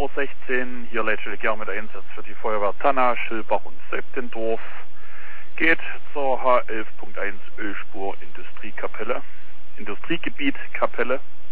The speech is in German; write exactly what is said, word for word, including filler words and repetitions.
Uhr sechzehn, hier Leitstelle Gern mit Einsatz für die Feuerwehr Tanna, Schilbach und Seubdendorf. Geht zur H elf Punkt eins Ölspur Industriekapelle, Industriegebiet Kapelle.